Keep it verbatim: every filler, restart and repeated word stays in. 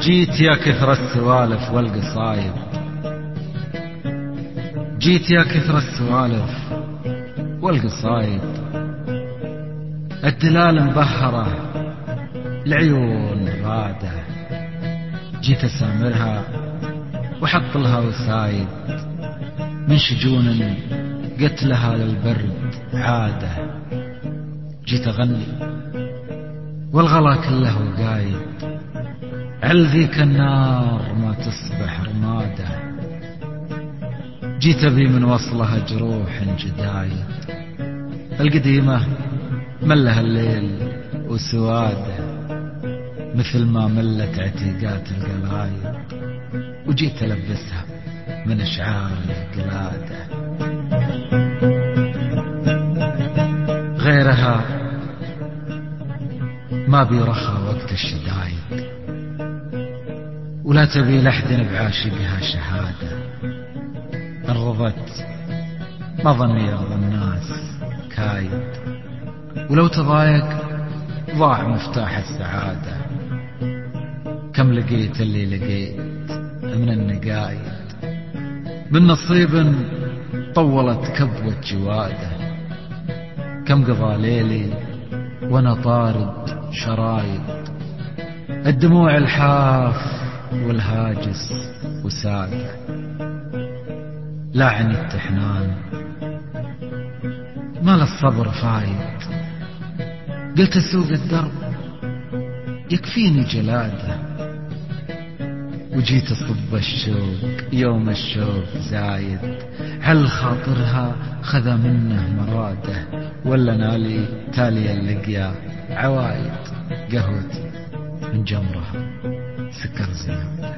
جيت يا كثر السوالف والقصايد، جيت يا كثر السوالف والقصايد، الدلال مبهرة العيون غادة، جيت أسامرها وحط لها وسايد، من شجون قتلها للبرد عادة، جيت أغني والغلا كله قايد، عل ذيك النار ما تصبح رمادة، جيت أبي من وصلها جروح جدايد، القديمة ملها الليل وسواده، مثل ما ملت عتيقات القلايد، وجيت ألبسها من أشعار القلادة، غيرها ما بيرخى وقت الشدايد، ولا تبي لحد بعاشقها شهادة، انرضت ما ظن يرضى الناس كايد، ولو تضايق ضاع مفتاح السعادة، كم لقيت اللي لقيت من النقايد، من نصيب طولت كبوة جواده، كم قضى ليلي وانا طارد شرايد، الدموع الحاف والهاجس وساده، لاعني التحنان ما للصبر فايد، قلت اسوق الدرب يكفيني جلاده، وجيت اصب الشوق يوم الشوق زايد، هل خاطرها خذا منه مراده، ولا نالي تالي اللقيا عوايد، قهوتي من جمرها سكر زياد.